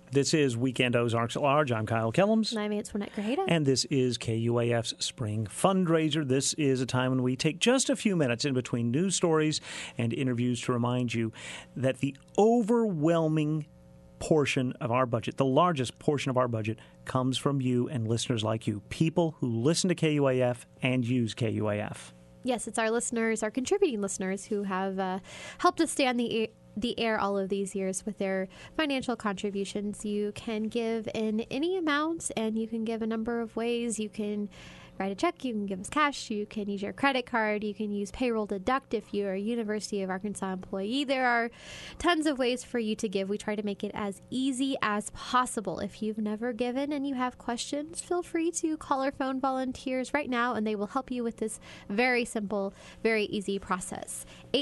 This is Weekend Ozarks at Large. I'm Kyle Kellums. And I'm Antoinette Grajeda. And this is KUAF's Spring Fundraiser. This is a time when we take just a few minutes in between news stories and interviews to remind you that the overwhelming portion of our budget, the largest portion of our budget, comes from you and listeners like you, people who listen to KUAF and use KUAF. Yes, it's our listeners, our contributing listeners, who have helped us stay on the air all of these years with their financial contributions. You can give in any amount, and you can give a number of ways. You can write a check, you can give us cash, you can use your credit card, you can use payroll deduct if you're a University of Arkansas employee. There are tons of ways for you to give. We try to make it as easy as possible. If you've never given and you have questions, feel free to call our phone volunteers right now, and they will help you with this very simple, very easy process.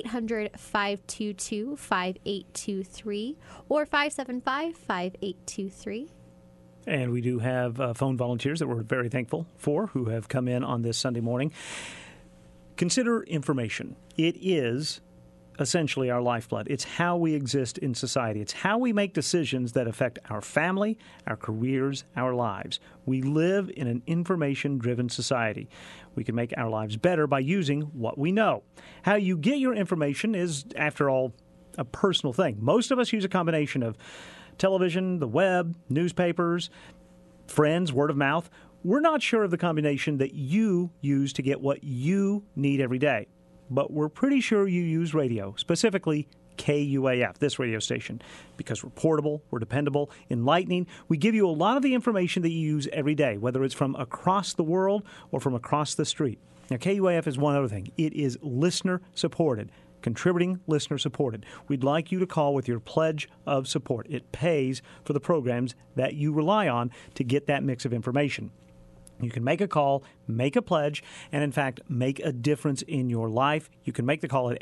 800-522-5823 or 575-5823. And we do have phone volunteers that we're very thankful for who have come in on this Sunday morning. Consider information. It is essentially our lifeblood. It's how we exist in society. It's how we make decisions that affect our family, our careers, our lives. We live in an information-driven society. We can make our lives better by using what we know. How you get your information is, after all, a personal thing. Most of us use a combination of television, the web, newspapers, friends, word of mouth. We're not sure of the combination that you use to get what you need every day, but we're pretty sure you use radio, specifically KUAF, this radio station, because we're portable, we're dependable, enlightening. We give you a lot of the information that you use every day, whether it's from across the world or from across the street. Now, KUAF is one other thing. It is listener-supported. Contributing, listener-supported. We'd like you to call with your pledge of support. It pays for the programs that you rely on to get that mix of information. You can make a call, make a pledge, and in fact, make a difference in your life. You can make the call at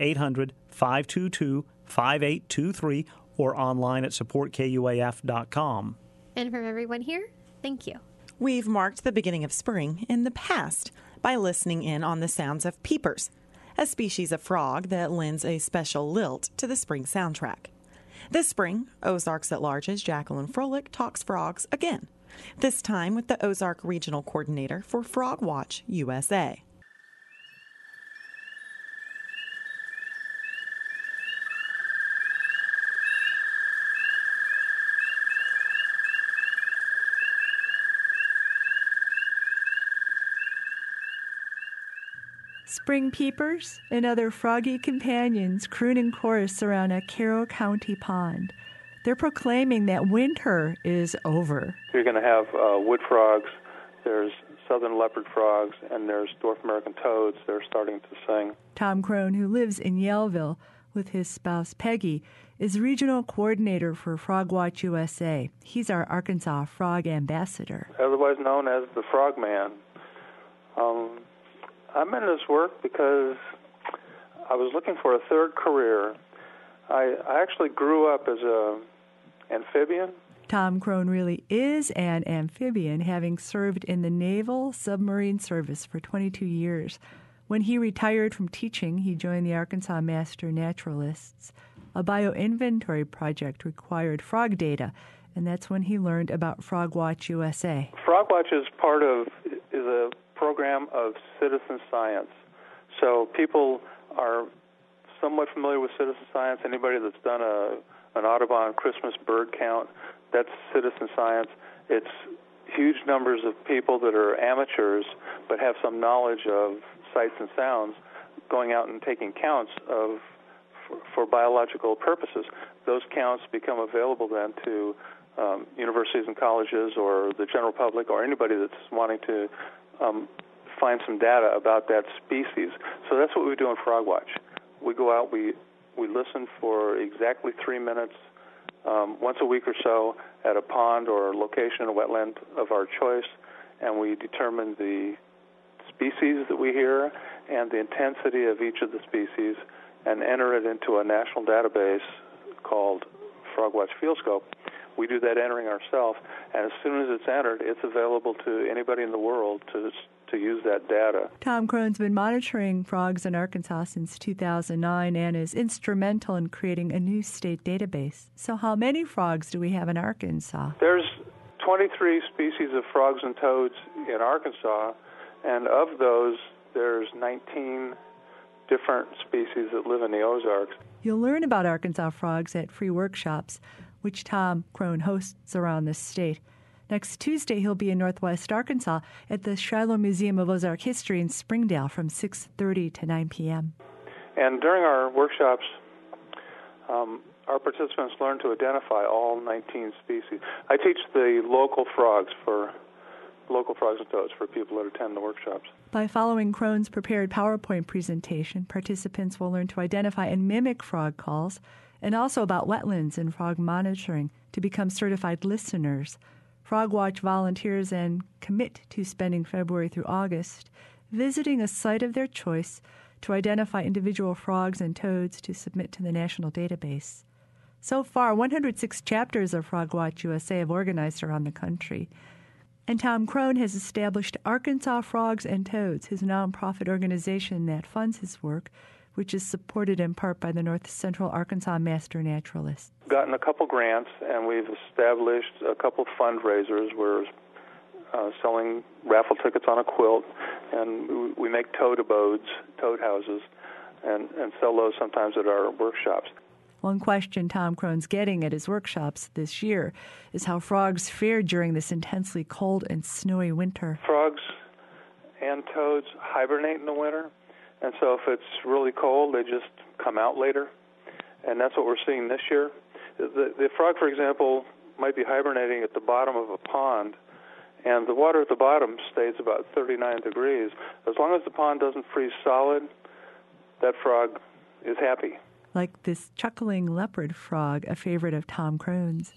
800-522-5823 or online at supportkuaf.com. And from everyone here, thank you. We've marked the beginning of spring in the past by listening in on the sounds of peepers, a species of frog that lends a special lilt to the spring soundtrack. This spring, Ozarks at Large's Jacqueline Froelich talks frogs again, this time with the Ozark Regional Coordinator for Frog Watch USA. Spring peepers and other froggy companions croon in chorus around a Carroll County pond. They're proclaiming that winter is over. You're going to have wood frogs, there's southern leopard frogs, and there's North American toads. They're starting to sing. Tom Crone, who lives in Yellville with his spouse Peggy, is regional coordinator for Frog Watch USA. He's our Arkansas frog ambassador. Otherwise known as the Frogman. I'm in this work because I was looking for a third career. I actually grew up as an amphibian. Tom Crone really is an amphibian, having served in the Naval Submarine Service for 22 years. When he retired from teaching, he joined the Arkansas Master Naturalists. A bioinventory project required frog data, and that's when he learned about Frog Watch USA. Frog Watch is a program of citizen science. So people are somewhat familiar with citizen science. Anybody that's done an Audubon Christmas bird count, that's citizen science. It's huge numbers of people that are amateurs but have some knowledge of sights and sounds going out and taking counts for biological purposes. Those counts become available then to universities and colleges or the general public or anybody that's wanting to find some data about that species. So that's what we do in Frog Watch. We go out, we listen for exactly 3 minutes once a week or so at a pond or location, a wetland of our choice, and we determine the species that we hear and the intensity of each of the species and enter it into a national database called Frog Watch FieldScope. We do that entering ourselves, and as soon as it's entered, it's available to anybody in the world to to use that data. Tom Crone's been monitoring frogs in Arkansas since 2009 and is instrumental in creating a new state database. So how many frogs do we have in Arkansas? There's 23 species of frogs and toads in Arkansas, and of those, there's 19 different species that live in the Ozarks. You'll learn about Arkansas frogs at free workshops, which Tom Crone hosts around the state. Next Tuesday, he'll be in Northwest Arkansas at the Shiloh Museum of Ozark History in Springdale from 6:30 to 9 p.m. And during our workshops, our participants learn to identify all 19 species. I teach the local frogs and toads for people that attend the workshops. By following Crone's prepared PowerPoint presentation, participants will learn to identify and mimic frog calls and also about wetlands and frog monitoring to become certified listeners. Frog Watch volunteers and commit to spending February through August visiting a site of their choice to identify individual frogs and toads to submit to the national database. So far, 106 chapters of Frog Watch USA have organized around the country. And Tom Crone has established Arkansas Frogs and Toads, his nonprofit organization that funds his work, which is supported in part by the North Central Arkansas Master Naturalists. Gotten a couple grants, and we've established a couple fundraisers. We're selling raffle tickets on a quilt, and we make toad abodes, toad houses, and sell those sometimes at our workshops. One question Tom Crone's getting at his workshops this year is how frogs fared during this intensely cold and snowy winter. Frogs and toads hibernate in the winter, and so if it's really cold, they just come out later, and that's what we're seeing this year. The frog, for example, might be hibernating at the bottom of a pond, and the water at the bottom stays about 39 degrees. As long as the pond doesn't freeze solid, that frog is happy. Like this chuckling leopard frog, a favorite of Tom Crone's.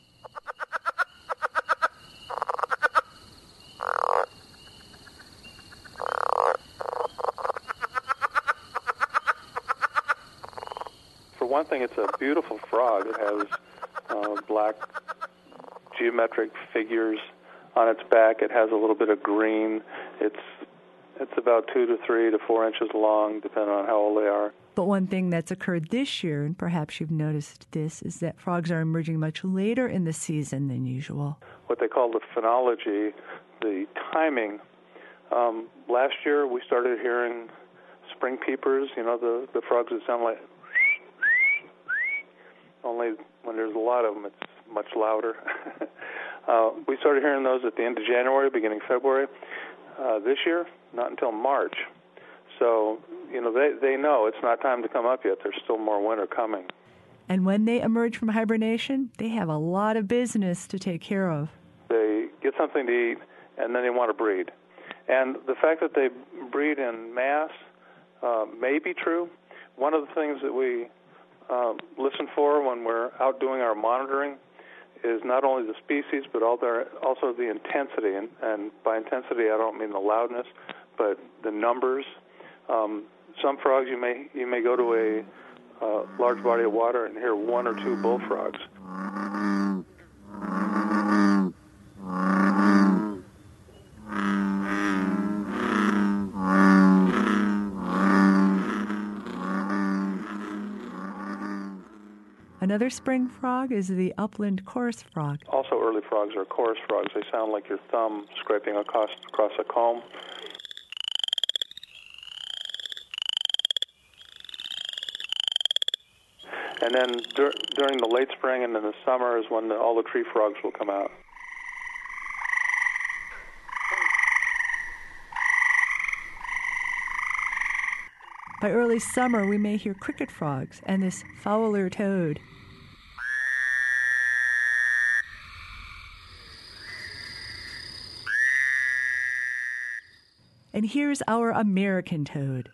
For one thing, it's a beautiful frog. It has black geometric figures on its back. It has a little bit of green. It's about 2 to 3 to 4 inches long, depending on how old they are. But one thing that's occurred this year, and perhaps you've noticed this, is that frogs are emerging much later in the season than usual. What they call the phenology, the timing. Last year, we started hearing spring peepers, the frogs that sound like only when there's a lot of them, it's much louder. We started hearing those at the end of January, beginning February. This year, not until March. So, they know it's not time to come up yet. There's still more winter coming. And when they emerge from hibernation, they have a lot of business to take care of. They get something to eat, and then they want to breed. And the fact that they breed in mass may be true. One of the things that we listen for when we're out doing our monitoring is not only the species, but also the intensity. And by intensity, I don't mean the loudness, but the numbers. Some frogs, you may go to a large body of water and hear 1 or 2 bullfrogs. Another spring frog is the upland chorus frog. Also, early frogs are chorus frogs. They sound like your thumb scraping across a comb. And then during the late spring and in the summer is when all the tree frogs will come out. By early summer, we may hear cricket frogs and this fowler toad. And here's our American toad.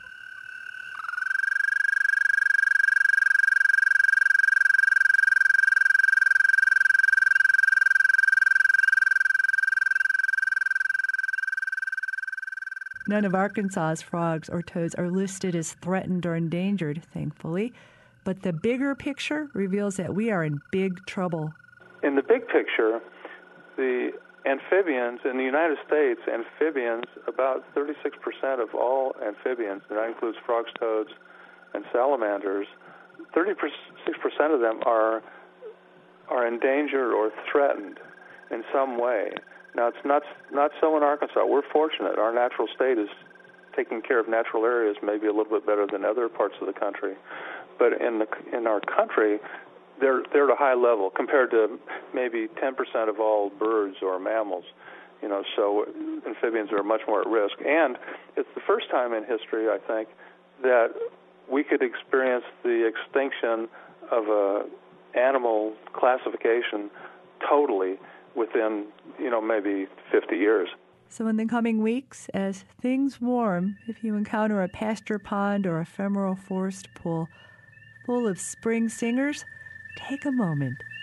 None of Arkansas's frogs or toads are listed as threatened or endangered, thankfully. But the bigger picture reveals that we are in big trouble. In the big picture, the amphibians in the United States, about 36% of all amphibians, and that includes frogs, toads, and salamanders, 36% of them are endangered or threatened in some way. Now, it's not so in Arkansas. We're fortunate. Our natural state is taking care of natural areas maybe a little bit better than other parts of the country. But in our country, they're at a high level compared to maybe 10% of all birds or mammals. So amphibians are much more at risk. And it's the first time in history, I think, that we could experience the extinction of a animal classification totally within, maybe 50 years. So in the coming weeks, as things warm, if you encounter a pasture pond or ephemeral forest pool full of spring singers, take a moment